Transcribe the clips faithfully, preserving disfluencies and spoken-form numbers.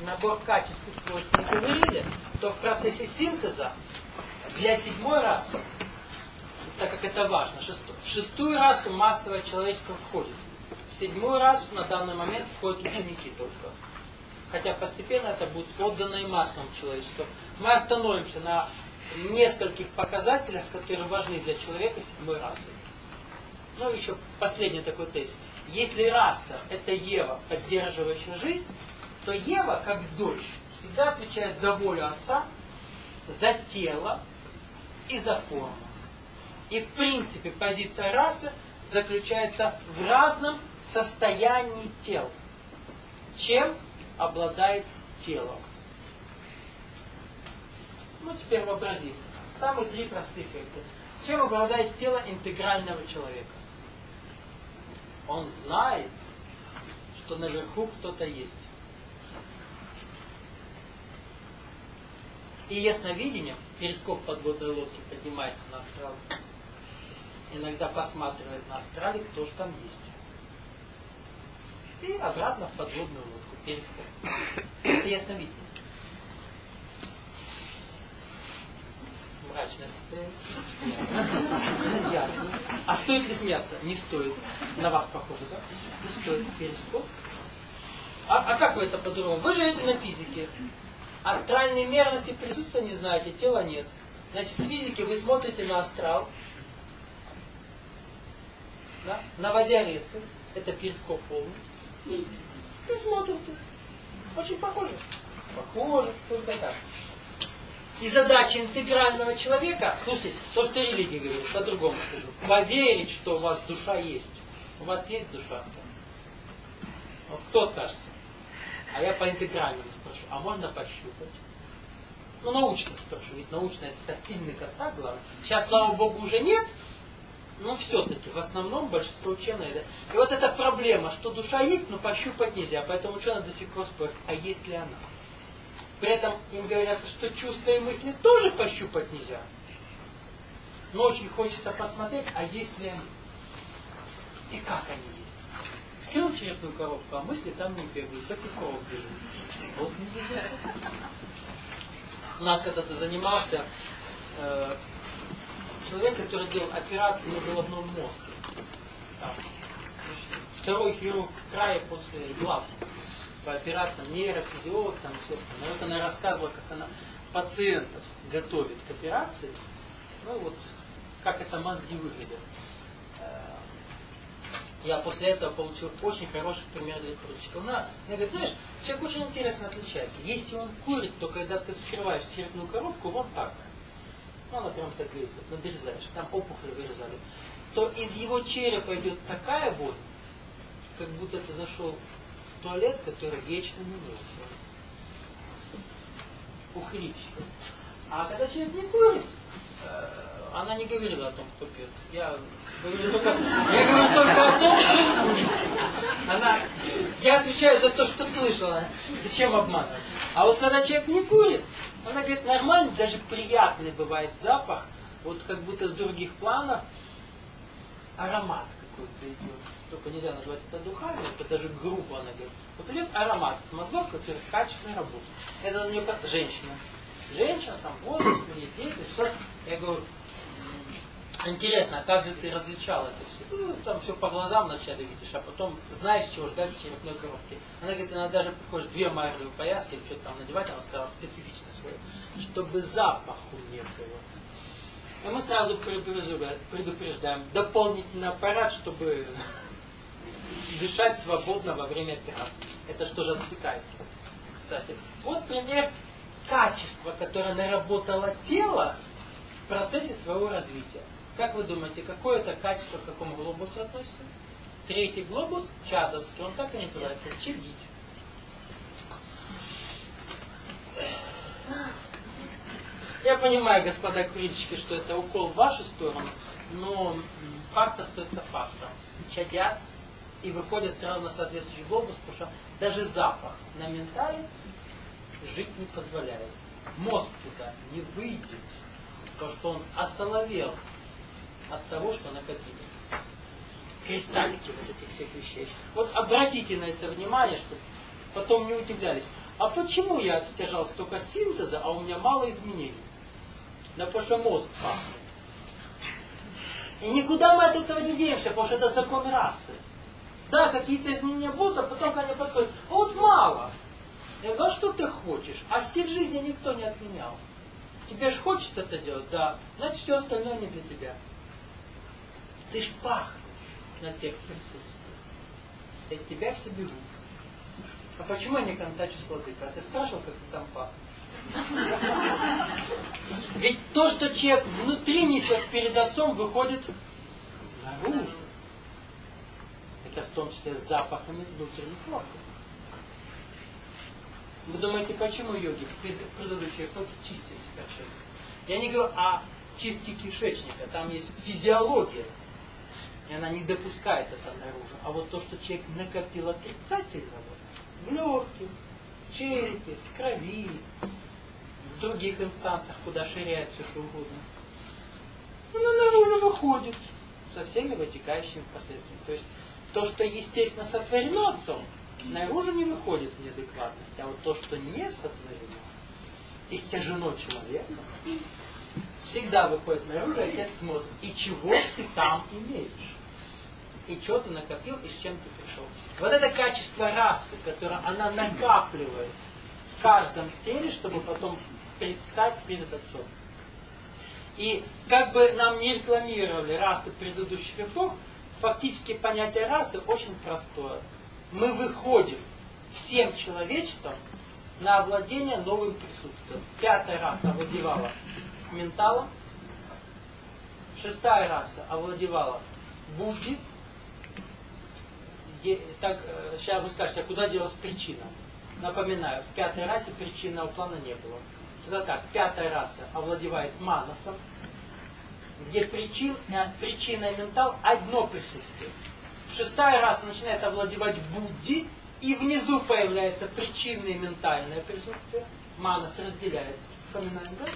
набор качеств и свойств не говорили, то в процессе синтеза для седьмой расы, так как это важно, шестой, в шестую расу массовое человечество входит. В седьмую расу на данный момент входят ученики только. Хотя постепенно это будет отдано и массовому человечеству. Мы остановимся на нескольких показателях, которые важны для человека седьмой расы. Ну, еще последний такой тезис. Если раса – это Ева, поддерживающая жизнь, то Ева, как дочь, всегда отвечает за волю отца, за тело и за форму. И в принципе позиция расы заключается в разном состоянии тел. Чем обладает тело? Ну, теперь вообразим. Самые три простых эффекта. Чем обладает тело интегрального человека? Он знает, что наверху кто-то есть. И ясновидением, перископ подводной лодки поднимается на астрал, иногда посматривает на астрале, кто же там есть. И обратно в подводную лодку, перископ. Это ясновидение. Мрачное состояние. Ясно. А стоит ли смеяться? Не стоит. На вас похоже, да? Не стоит. Перископ. А, а как вы это по-другому? Вы живете на физике. Астральные мерности присутствия не знаете, тела нет. Значит, с физики вы смотрите на астрал, да? Наводя резкость, это перископ полный, и смотрите. Очень похоже. Похоже, только так. И задача интегрального человека, слушайте, то, что религия говорит, по-другому скажу, поверить, что у вас душа есть. У вас есть душа? Вот кто откажется? А я по интегральному спрошу, а можно пощупать? Ну, научно спрошу, ведь научно это тактильный контакт, главное. Сейчас, слава богу, уже нет, но все-таки, в основном, большинство ученых. Да? И вот эта проблема, что душа есть, но пощупать нельзя, поэтому ученые до сих пор спорят, а есть ли она? При этом им говорят, что чувства и мысли тоже пощупать нельзя. Но очень хочется посмотреть, а есть ли они? И как они есть? Скинул черепную коробку, а мысли там не бегают, так и кровь бежит. Вот не бежит. У нас когда-то занимался э, человек, который делал операции на головном мозге. Там, второй хирург края после глав. По операциям нейрофизиолог, там все остальное. Вот она рассказывала, как она пациентов готовит к операции. Ну вот, как это мозги выглядят. Я после этого получил очень хороший пример для курильщиков. Она, она говорит, знаешь, человек очень интересно отличается. Если он курит, то когда ты вскрываешь черепную коробку, вон так. Ну, она прям так говорит, вот, надрезаешь, там опухоль вырезали. То из его черепа идет такая вонь, как будто ты зашел в туалет, который вечно не мылся. Ухрипчик. А когда человек не курит, она не говорила о том, кто пьет. Я говорю только, я говорю только о том, кто курит. Она, я отвечаю за то, что слышала. Зачем обманывать? А вот когда человек не курит, она говорит, нормально, даже приятный бывает запах, вот как будто с других планов аромат какой-то идет. Только нельзя назвать это духами, это даже грубо она говорит. Вот идет аромат мозгов, который качественно работает. Это у нее как женщина. Женщина, там, возраст, дети, все. Я говорю, интересно, а как же ты различал это все? Ну, там все по глазам вначале видишь, а потом знаешь, чего ждать в черепной коробке. Она говорит, она даже приходишь две марлевые повязки, или что-то там надевать, она сказала, специфично свое, чтобы запаху не было. И мы сразу предупреждаем дополнительный аппарат, чтобы дышать свободно во время операции. Это что же отвлекает? Кстати, вот пример качества, которое наработало тело в процессе своего развития. Как вы думаете, какое это качество к какому глобусу относится? Третий глобус, чадовский, он так и называется, чадить. Я понимаю, господа курильщики, что это укол в вашу сторону, но факт остается фактом. Чадят и выходят сразу на соответствующий глобус, потому что даже запах на ментале жить не позволяет. Мозг туда не выйдет, потому что он осоловел от того, что накопили. Кристаллики вот этих всех вещей. Вот обратите на это внимание, что потом не удивлялись, а почему я отстяжал столько синтеза, а у меня мало изменений? Да потому что мозг пахнет. И никуда мы от этого не денемся, потому что это закон расы. Да, какие-то изменения будут, а потом они подходят. А вот мало. Я говорю, а что ты хочешь? А стиль жизни никто не отменял. Тебе же хочется это делать? Да. Значит, все остальное не для тебя. Ты ж пахнешь на тех присутствиях. И тебя все берут. А почему я не контачу с владыкой? А ты спрашивал, как ты там пахнешь? Ведь то, что человек внутри несет перед отцом, выходит наружу. Это в том числе с запахами внутренних органов. Вы думаете, почему йоги в предыдущей эпохе чистили кишечник? Я не говорю о чистке кишечника, там есть физиология. И она не допускает это наружу. А вот то, что человек накопил отрицательного в легких, в черепе, в крови, в других инстанциях, куда ширяет все что угодно, оно наружу выходит со всеми вытекающими последствиями. То есть то, что естественно сотворено отцом, наружу не выходит в неадекватности, а вот то, что не сотворено, истяжено человеком, всегда выходит наружу, и отец смотрит, и чего ты там имеешь, и что ты накопил, и с чем ты пришел. Вот это качество расы, которое она накапливает в каждом теле, чтобы потом предстать перед отцом. И как бы нам не рекламировали расы предыдущих эпох, фактически понятие расы очень простое. Мы выходим всем человечеством на овладение новым присутствием. Пятая раса овладевала менталом, шестая раса овладевала Будди. Так, сейчас вы скажете, а куда делась причина? Напоминаю, в пятой расе причинного плана не было. Тогда так, пятая раса овладевает манасом, где причин, причина и ментал одно присутствие. Шестая раса начинает овладевать Будди, и внизу появляется причинное и ментальное присутствие. Манас разделяется. Вспоминаем, да?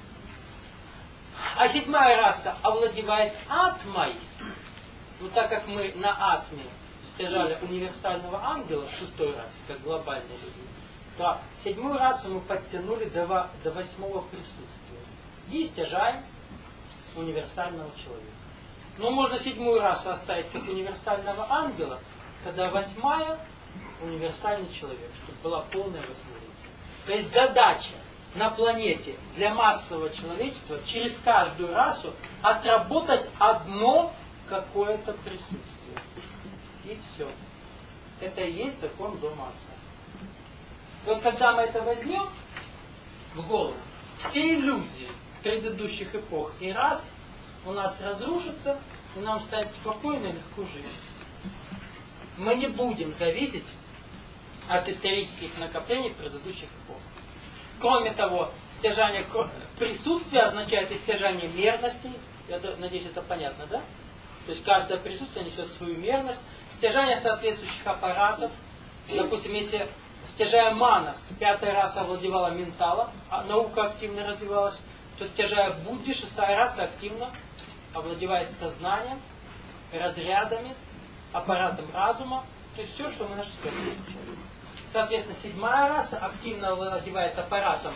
А седьмая раса овладевает атмой. Ну так как мы на атме стяжали универсального ангела в шестой расе, как глобальные люди, то седьмую расу мы подтянули до, до восьмого присутствия. И стяжаем универсального человека. Но можно седьмую расу оставить как универсального ангела, когда восьмая универсальный человек, чтобы была полная восьмилица. То есть задача на планете для массового человечества через каждую расу отработать одно какое-то присутствие. И все. Это и есть закон дома отца. И вот когда мы это возьмем в голову, все иллюзии предыдущих эпох и рас у нас разрушатся, и нам станет спокойно и легко жить. Мы не будем зависеть от исторических накоплений предыдущих эпох. Кроме того, стяжание присутствия означает истяжание мерностей. Я надеюсь, это понятно, да? То есть каждое присутствие несет свою мерность. Стяжание соответствующих аппаратов. Допустим, если стяжая манас, пятая раса овладевала менталом, а наука активно развивалась, то стяжая Будди, шестая раса активно овладевает сознанием, разрядами, аппаратом разума, то есть все, что мы нашли. Соответственно, седьмая раса активно овладевает аппаратом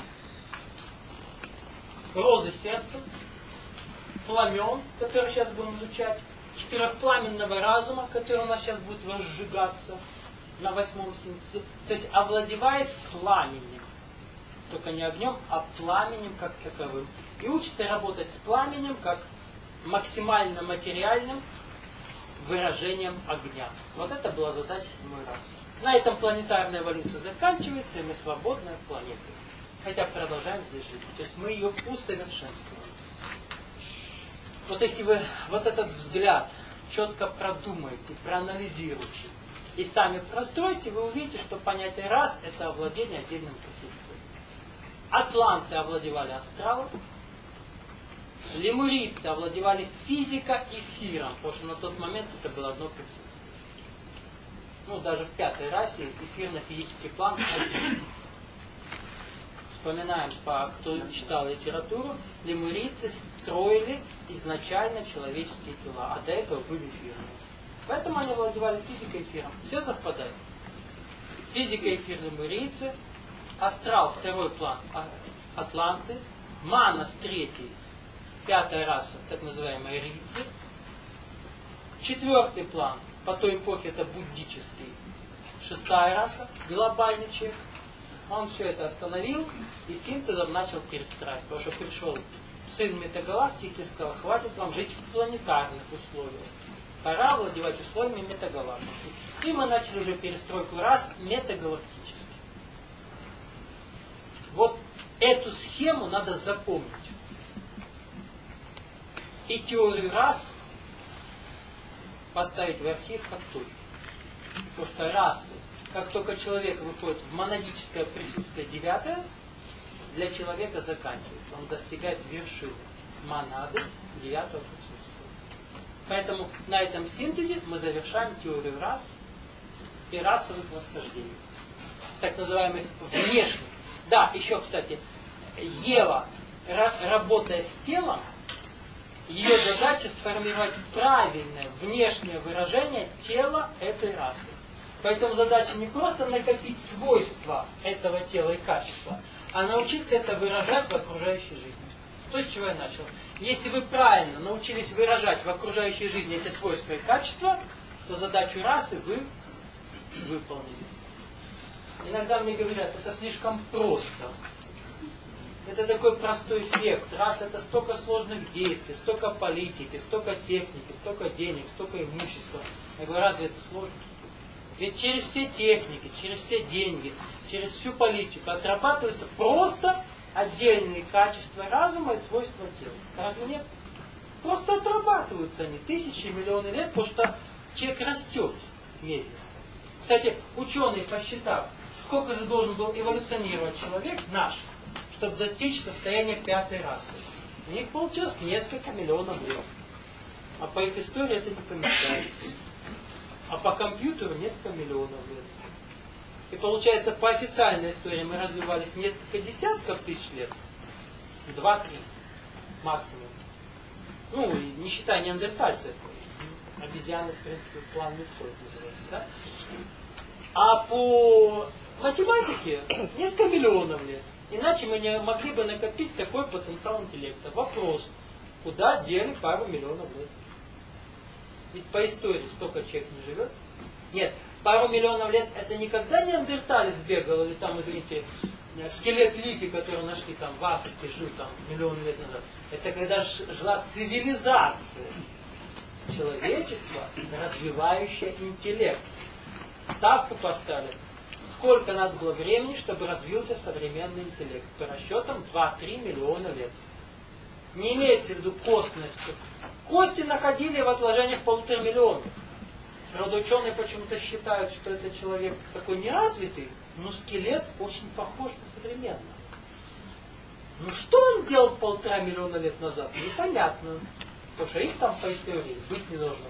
розы сердца, пламен, который сейчас будем изучать, четырехпламенного разума, который у нас сейчас будет возжигаться на восьмом синтезе. То есть овладевает пламенем. Только не огнем, а пламенем как таковым. И учится работать с пламенем как максимально материальным выражением огня. Вот это была задача седьмой расы. На этом планетарная эволюция заканчивается, и мы свободная планета. Хотя продолжаем здесь жить. То есть мы ее усовершенствуем. Вот если вы вот этот взгляд четко продумаете, проанализируете и сами простроите, вы увидите, что понятие рас – это овладение отдельным присутствием. Атланты овладевали астралом, лемурийцы овладевали физико-эфиром, потому что на тот момент это было одно присутствие. Ну, даже в пятой расе эфирно-физический план один. Вспоминаем, по, кто читал литературу, лемурийцы строили изначально человеческие тела, а до этого были эфирные. Поэтому они овладевали физикой эфиром. Все совпадает. физика эфир-лемурийцы, астрал второй план атланты, манас третий, пятая раса, так называемые рийцы, четвертый план, по той эпохе это буддический, шестая раса, глобальный человек. Он все это остановил и синтезом начал перестраивать, потому что пришел сын метагалактики и сказал, хватит вам жить в планетарных условиях, пора овладевать условиями метагалактики. И мы начали уже перестройку рас метагалактически. Вот эту схему надо запомнить. И теорию рас поставить в архив как точку. Потому что расы, как только человек выходит в монадическое присутствие девятое, для человека заканчивается. Он достигает вершины монады девятого присутствия. Поэтому на этом синтезе мы завершаем теорию рас и расовых восхождений. Так называемых внешних. Да, еще, кстати, Ева, работая с телом, ее задача сформировать правильное внешнее выражение тела этой расы. Поэтому задача не просто накопить свойства этого тела и качества, а научиться это выражать в окружающей жизни. То, с чего я начал. Если вы правильно научились выражать в окружающей жизни эти свойства и качества, то задачу расы вы выполнили. Иногда мне говорят, это слишком просто. Это такой простой эффект. Раз это столько сложных действий, столько политики, столько техники, столько денег, столько имущества. Я говорю, разве это сложно? Ведь через все техники, через все деньги, через всю политику отрабатываются просто отдельные качества разума и свойства тела. Разве нет? Просто отрабатываются они тысячи, миллионы лет, потому что человек растет медленно. Кстати, ученые, посчитав, сколько же должен был эволюционировать человек наш, чтобы достичь состояния пятой расы. У них получилось несколько миллионов лет. А по их истории это не помещается. А по компьютеру несколько миллионов лет. И получается, по официальной истории мы развивались несколько десятков тысяч лет. Два-три максимум. Ну, не считая неандертальцев. Обезьяны, в принципе, в план лицо называется. Да? А по математике несколько миллионов лет. Иначе мы не могли бы накопить такой потенциал интеллекта. Вопрос, куда дели пару миллионов лет? Ведь по истории столько человек не живет. Нет, пару миллионов лет это никогда неандерталец бегал, или там, извините, скелет Лики, который нашли там в Африке, жил там миллион лет назад. Это когда жила цивилизация человечества, развивающая интеллект. Ставку поставили. Сколько надо было времени, чтобы развился современный интеллект? По расчетам два-три миллиона лет. Не имеется в виду костностью. Кости находили в отложениях полутора миллионов. Правда, ученые почему-то считают, что этот человек такой неразвитый, но скелет очень похож на современного. Ну что он делал полтора миллиона лет назад? Непонятно. Потому что их там по истории быть не должно.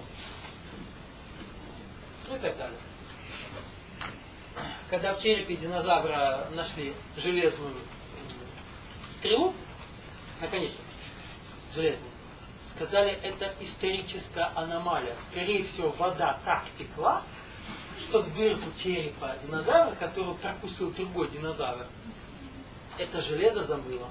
Ну и так далее. Когда в черепе динозавра нашли железную стрелу, наконец-то, железную, сказали, это историческая аномалия. Скорее всего, вода так текла, что в дырку черепа динозавра, которую прокусил другой динозавр, это железо замыло.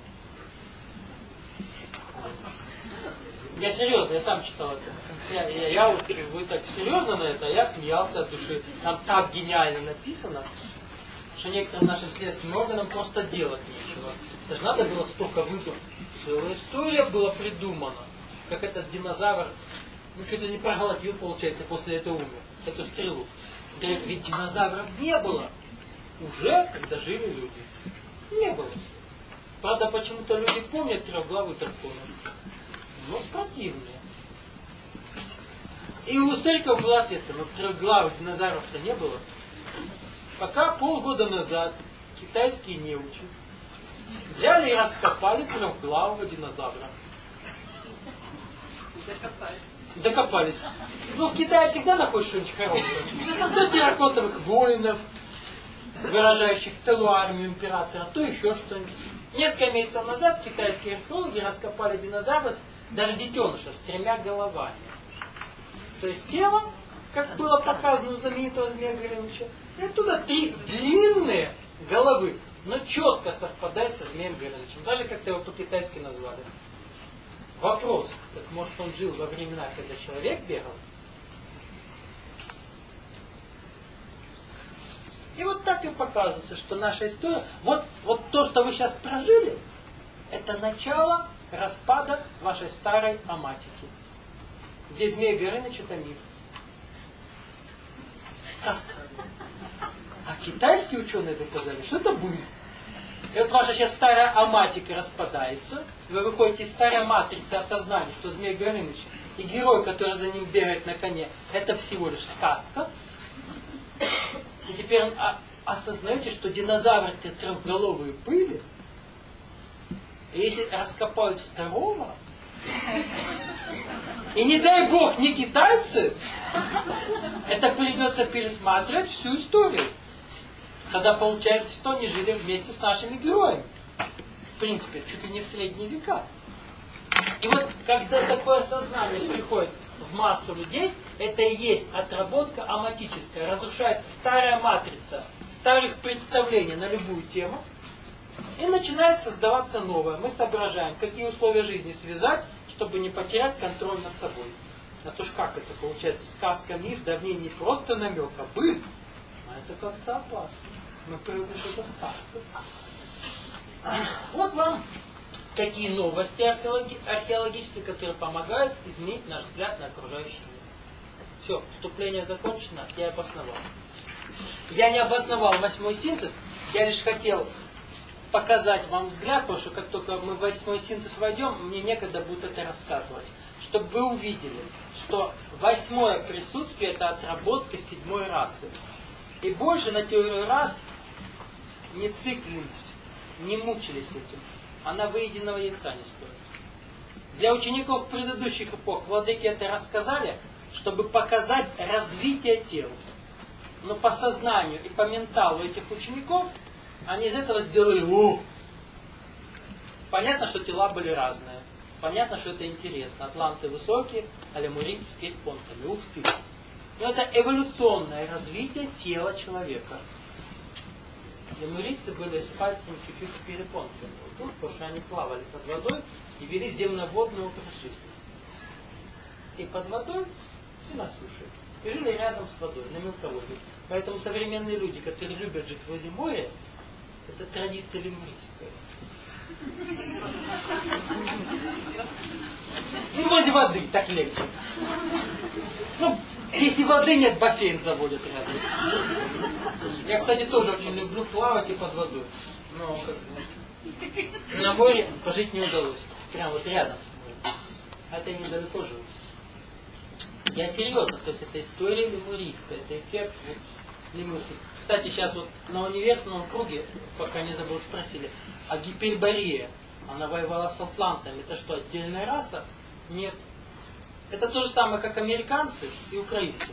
Я серьезно, я сам читал это. Я, я, я вот, вы так серьезно на это, а я смеялся от души. Там так гениально написано, что некоторым нашим следственным органам просто делать нечего. Это же надо было столько выбрать. Целая история была придумана. Как этот динозавр, ну что-то не проглотил, получается, после этого умер. Эту стрелу. Говорит, ведь динозавров не было. Уже, когда жили люди. Не было. Правда, почему-то люди помнят трехглавый дракон. Но противные. И у историков был ответ, но трехглавых динозавров-то не было. Пока полгода назад китайские неучи взяли и раскопали трехглавого динозавра. Докопались. Докопались. Ну, в Китае всегда находишь что-нибудь хорошее. То терракотовых воинов, выражающих целую армию императора, то еще что-нибудь. Несколько месяцев назад китайские археологи раскопали динозавра, даже детеныша, с тремя головами. То есть тело, как было показано у знаменитого Змея Горыныча. И оттуда три длинные головы, но четко совпадает со Змеем Горынычем. Даже как-то его по-китайски назвали. Вопрос, так может он жил во времена, когда человек бегал? И вот так и показывается, что наша история, вот, вот то, что вы сейчас прожили, это начало распада вашей старой аматики. Где Змей Горыныч это миф. Сказка. А китайские ученые доказали, что это будет. И вот ваша сейчас старая аматика распадается, вы выходите из старой матрицы осознания, что Змей Горыныч и герой, который за ним бегает на коне, это всего лишь сказка. И теперь осознаете, что динозавры те трехголовые были. И если раскопают второго, и не дай бог не китайцы, это придется пересматривать всю историю. Когда получается, что они жили вместе с нашими героями. В принципе, чуть ли не в средние века. И вот когда такое сознание приходит в массу людей, это и есть отработка аматическая. Разрушается старая матрица старых представлений на любую тему. И начинает создаваться новое. Мы соображаем, какие условия жизни связать, чтобы не потерять контроль над собой. А то ж как это получается? Сказка, миф, да в ней не просто намек, а быт. А это как-то опасно. Мы привыкли, что это сказка. Вот вам такие новости археологи- археологические, которые помогают изменить наш взгляд на окружающий мир. Все, вступление закончено, я обосновал. Я не обосновал восьмой синтез, я лишь хотел показать вам взгляд, потому что как только мы в восьмой синтез войдем, мне некогда будет это рассказывать. Чтобы вы увидели, что восьмое присутствие это отработка седьмой расы. И больше на теорию рас не циклились, не мучились этим. Она выеденного яйца не стоит. Для учеников предыдущих эпох владыки это рассказали, чтобы показать развитие тела. Но по сознанию и по менталу этих учеников они из этого сделали «О!». Понятно, что тела были разные. Понятно, что это интересно. Атланты высокие, а лемурийцы с перепонками. Ух ты! Но это эволюционное развитие тела человека. Лемурийцы были с пальцами чуть-чуть перепонками. Вот тут, потому что они плавали под водой и вели земноводный образ жизни. И под водой, и на суше. И жили рядом с водой, на мелководье. Поэтому современные люди, которые любят жить возле моря, это традиция лемурийская. Ну, возле воды, так легче. Ну, если воды нет, бассейн заводят рядом. Я, кстати, тоже очень люблю плавать и под водой. Но как бы, на море пожить не удалось. Прямо вот рядом с морем. А это недалеко живу. Я серьезно, то есть это история лемурийская, это эффект вот, лемурийский. Кстати, сейчас вот на университетском круге, пока не забыл, спросили, а Гиперборея, она воевала с атлантами, это что, отдельная раса? Нет. Это то же самое, как американцы и украинцы.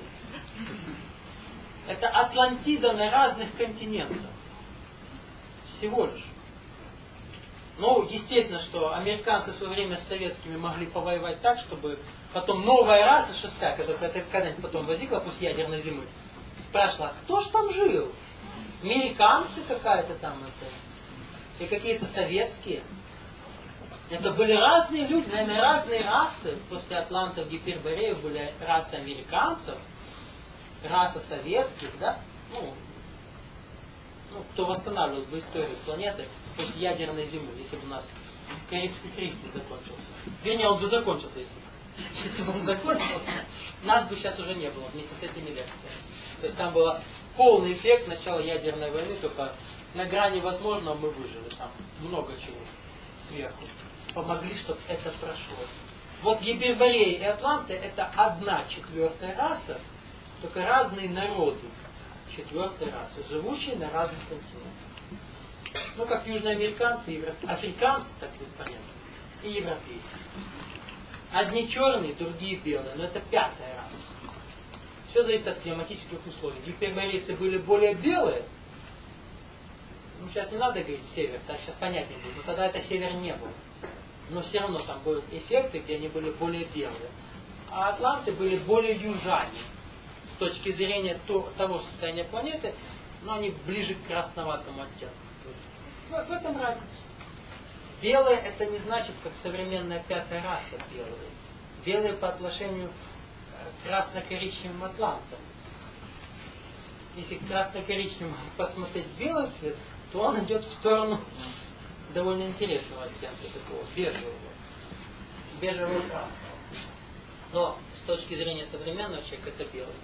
Это Атлантида на разных континентах. Всего лишь. Ну, естественно, что американцы в свое время с советскими могли повоевать так, чтобы потом новая раса шестая, которая когда-нибудь потом возникла после ядерной зимы, спрашивала, а кто ж там жил? Американцы какая-то там это, и какие-то советские. Это были разные люди, наверное, разные расы. После Атлантов, Гипербореев были расы американцев, раса советских, да? Ну, ну, кто восстанавливал бы историю планеты после ядерной зимы, если бы у нас Карибский кризис не закончился. Вернее, он бы закончился, если бы. Если бы он закончился, нас бы сейчас уже не было вместе с этими лекциями. То есть там был полный эффект начала ядерной войны, только на грани возможного мы выжили. Там много чего сверху. Помогли, чтобы это прошло. Вот Гипербореи и Атланты это одна четвертая раса, только разные народы четвертой расы, живущие на разных континентах. Ну, как южноамериканцы, и африканцы, так будет понятно, и европейцы. Одни черные, другие белые, но это пятая раса. Все зависит от климатических условий. Гиперборейцы были более белые. Ну, сейчас не надо говорить север, так сейчас понятнее будет. Но тогда это север не был. Но все равно там будут эффекты, где они были более белые. А атланты были более южане. С точки зрения то, того состояния планеты, но они ближе к красноватому оттенку. В, в этом разница. Белые это не значит, как современная пятая раса белые. Белые по отношению к красно-коричневым атлантам. Если красно-коричневым посмотреть белый цвет, то он идет в сторону довольно интересного оттенка, такого бежевого. Бежевого красного. Но с точки зрения современного человека это белый.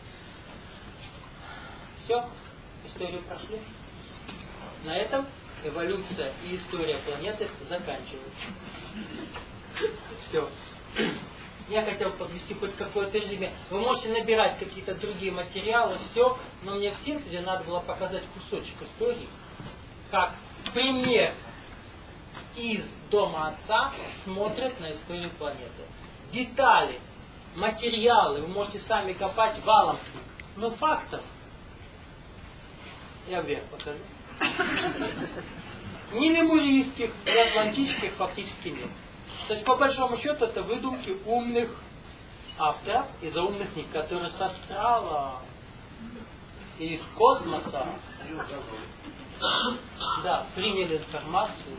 Все, историю прошли. На этом эволюция и история планеты заканчивается. Все. Я хотел подвести хоть какое-то резюме. Вы можете набирать какие-то другие материалы, все, но мне в синтезе надо было показать кусочек истории, как пример из дома отца смотрят на историю планеты. Детали, материалы вы можете сами копать валом. Но фактов я вверх покажу. Ни лемурийских, ни атлантических фактически нет. То есть, по большому счету, это выдумки умных авторов из умных книг, которые с астрала, из космоса, да, приняли информацию.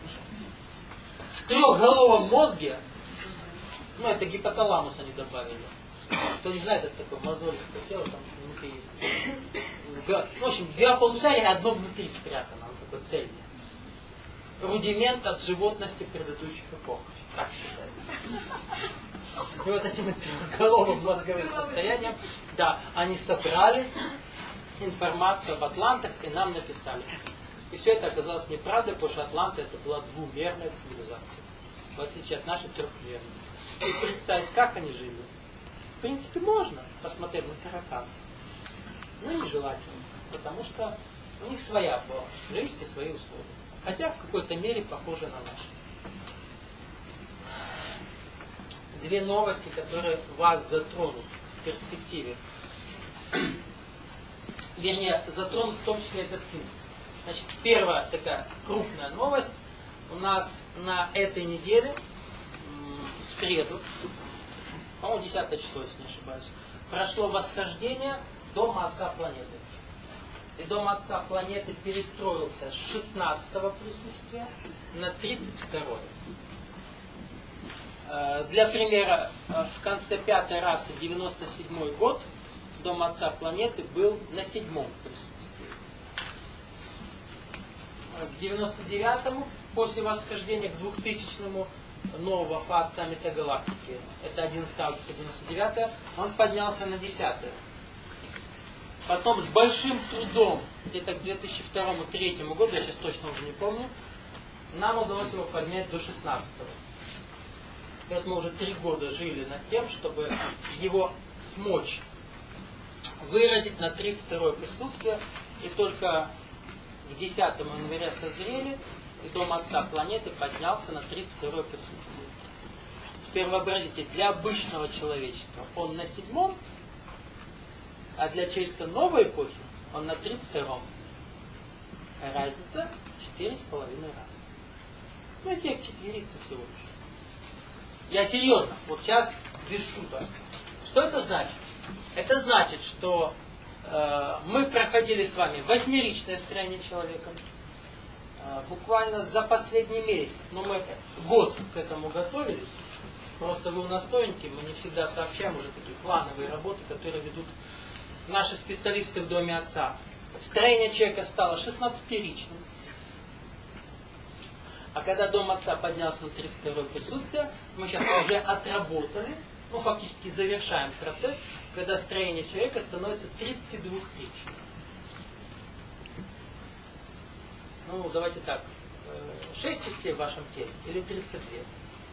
В трехголовом мозге, ну, это гипоталамус они добавили. Кто не знает, это такое мозолистое тело, там внутри есть. В общем, два полушария, одно внутри спрятано, он такой цельный. Рудимент от животности предыдущих эпох. Так считается. И вот этим трехголовым мозговым состоянием, да, они собрали информацию об атлантах и нам написали. И все это оказалось неправдой, потому что атланты это была двумерная цивилизация. В отличие от нашей трехмерной. И представить, как они жили. В принципе, можно посмотреть на тараканцев. Но нежелательно. Потому что у них своя была жизнь и свои условия. Хотя в какой-то мере похожи на наши. Две новости, которые вас затронут в перспективе. Вернее, затронут в том числе этот синтез. Значит, первая такая крупная новость. У нас на этой неделе, в среду, по-моему, десятое число, если не ошибаюсь, прошло восхождение Дома Отца планеты. И Дом Отца планеты перестроился с шестнадцатого присутствия на тридцать второе. Для примера, в конце пятой расы, девяносто седьмой год, Дом Отца планеты был на седьмом присутствии. К девяносто девятому, после восхождения к двухтысячному нового фаза метагалактики, это одиннадцатое августа девяносто девятого, он поднялся на десятое. Потом с большим трудом, где-то к две тысячи второму — две тысячи третьему году, я сейчас точно уже не помню, нам удалось его поднять до шестнадцатого. И вот мы уже три года жили над тем, чтобы его смочь выразить на тридцать второе присутствие. И только к десятому января созрели, и Дом Отца планеты поднялся на тридцать второе присутствие. Теперь вообразите, для обычного человечества он на седьмом, а для человечества новой эпохи он на тридцать втором. Разница четыре с половиной раза. Ну, эффект четверится всего лишь. Я серьезно, вот сейчас без шуток. Что это значит? Это значит, что э, мы проходили с вами восьмеричное строение человека. Э, буквально за последний месяц. Но мы год к этому готовились. Просто вы у нас новенькие, мы не всегда сообщаем уже такие плановые работы, которые ведут наши специалисты в Доме Отца. Строение человека стало шестнадцатиричным. А когда Дом Отца поднялся на тридцать второе присутствие, мы сейчас уже отработали, ну фактически завершаем процесс, когда строение человека становится тридцатидвухричным. Ну, давайте так, шесть частей в вашем теле или тридцать две?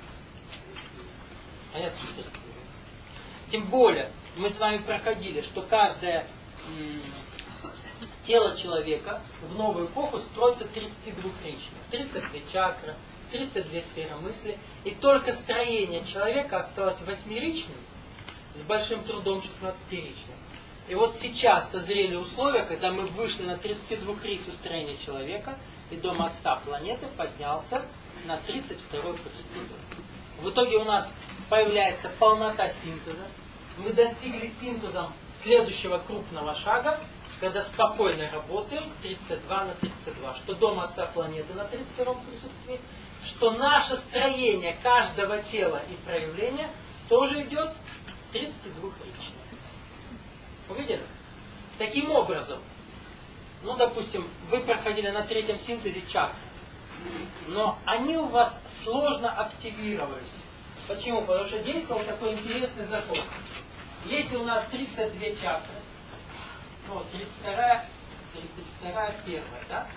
Понятно, что тридцать две. Тем более, мы с вами проходили, что каждое м, тело человека в новую эпоху строится тридцатидвухрично. тридцать две чакры, тридцать две сферы мысли. И только строение человека осталось восьмеричным, с большим трудом шестнадцатиричным. И вот сейчас созрели условия, когда мы вышли на тридцатидвухричное строение человека, и Дом Отца планеты поднялся на тридцать второе присутствие. В итоге у нас появляется полнота синтеза. Мы достигли синтезом следующего крупного шага, когда спокойно работаем, тридцать два на тридцать два, что дом Отца планеты на тридцать втором присутствии, что наше строение каждого тела и проявления тоже идет тридцать двухричное. Увидели? Таким образом, ну, допустим, вы проходили на третьем синтезе чакры, но они у вас сложно активировались. Почему? Потому что действовал такой интересный закон. Если у нас тридцать две чакры, ну, тридцать вторая, тридцать вторая, первая, да?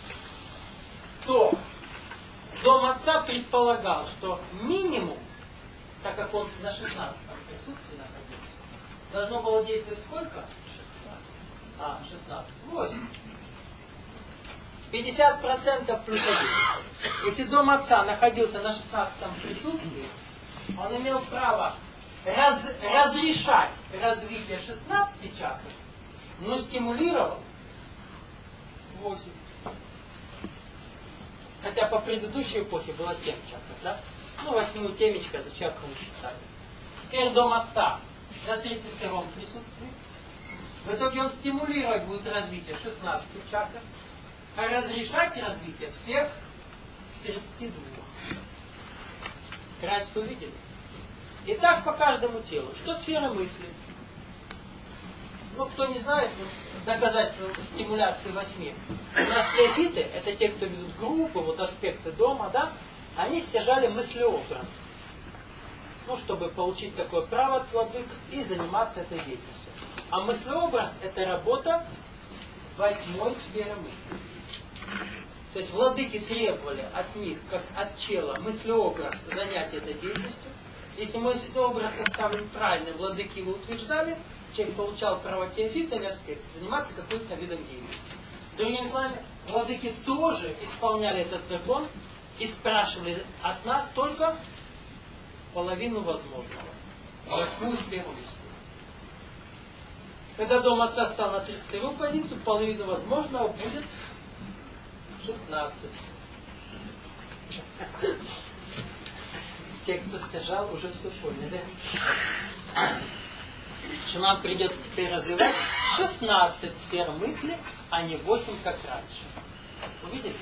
То дом Отца предполагал, что минимум, так как он на шестнадцатом присутствии находился, должно было действовать сколько? шестнадцать. А, шестнадцать. восемь. пятьдесят процентов плюс один. Если дом Отца находился на шестнадцатом присутствии, он имел право раз, разрешать развитие шестнадцати чакр, но стимулировал восемь. Хотя по предыдущей эпохе было семь чакр, да? Ну, восьмую темечко за чакру не считали. Теперь дом Отца на тридцать втором присутствии. В итоге он стимулировать будет развитие шестнадцати чакр, а разрешать развитие всех тридцати двух. Разницу увидели? И так по каждому телу. Что сфера мысли? Ну, кто не знает, доказательства стимуляции восьми. У нас теофиты, это те, кто ведут группы, вот аспекты дома, да, они стяжали мыслеобраз. Ну, чтобы получить такое право от владык и заниматься этой деятельностью. А мыслеобраз – это работа восьмой сферы мысли. То есть владыки требовали от них, как от чела, мыслеобраз занять этой деятельностью. Если мыслеобраз составлен правильно, владыки его утверждали, человек получал право теофита или аспект, заниматься каким-то видом деятельности. Другими словами, владыки тоже исполняли этот закон и спрашивали от нас только половину возможного. Восьмую сферу мысли. Когда дом Отца стал на тридцать вторую позицию, половина возможного будет шестнадцать. Те, кто стяжал, уже все поняли. Что нам придется теперь развивать шестнадцать сфер мысли, а не восемь, как раньше. Увидели?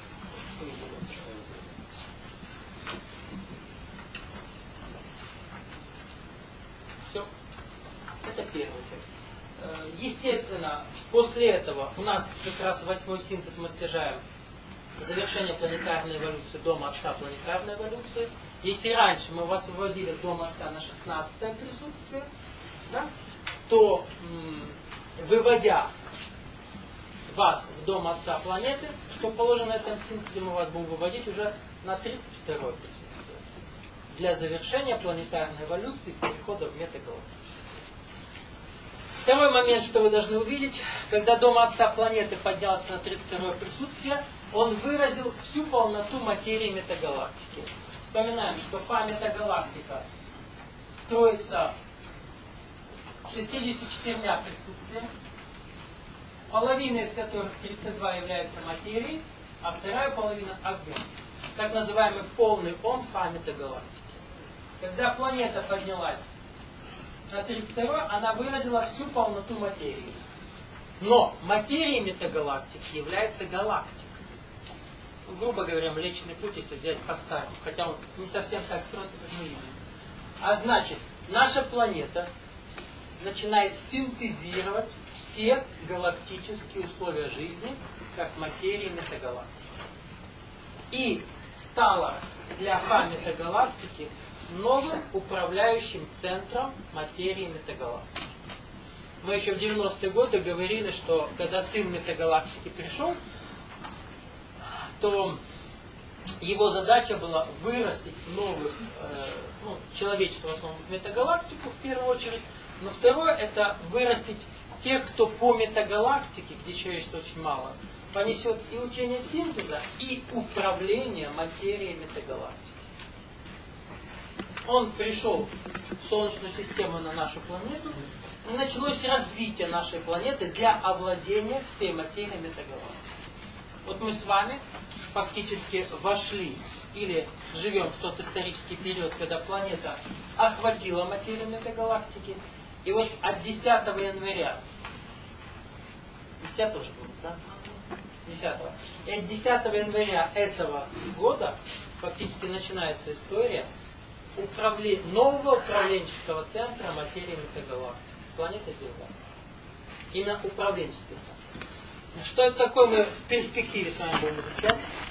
Все. Это первый тест. Естественно, после этого у нас как раз восьмой синтез мы стяжаем завершение планетарной эволюции дома Отца планетарной эволюции. Если раньше мы вас выводили дом Отца на шестнадцатое присутствие, да, то м, выводя вас в дом Отца планеты, что положено на этом синтезе, мы вас будем выводить уже на тридцать второе присутствие. Для завершения планетарной эволюции и перехода в метагалактику. Второй момент, что вы должны увидеть, когда дом Отца планеты поднялся на тридцать второе присутствие, он выразил всю полноту материи метагалактики. Вспоминаем, что Фа метагалактика строится шестьюдесятью четырьмя присутствиями, половина из которых тридцать два является материей, а вторая половина огонь. Так называемый полный ом Фа метагалактики. Когда планета поднялась на тридцать второй, она выразила всю полноту материи. Но материей метагалактики является галактика. Ну, грубо говоря, Млечный Путь, если взять по-старому, хотя он не совсем так строится, как мы видим. А значит, наша планета начинает синтезировать все галактические условия жизни, как материи метагалактики. И стала для Фа метагалактики новым управляющим центром материи метагалактики. Мы еще в девяностые годы говорили, что когда сын метагалактики пришел, то его задача была вырастить новых, э, ну, человечество в основном, метагалактику в первую очередь, но второе это вырастить тех, кто по метагалактике, где человечества очень мало, понесет и учение синтеза, и управление материей метагалактики. Он пришел в Солнечную систему на нашу планету, и началось развитие нашей планеты для овладения всей материей метагалактики. Вот мы с вами фактически вошли или живем в тот исторический период, когда планета охватила материю метагалактики, И вот от десятого января, десятого же было, да? десятого. И от десятого января этого года фактически начинается история управле... нового управленческого центра материи метагалактики. Планета Земля. Именно управленческий центр. Что это такое, мы в перспективе с вами будем изучать.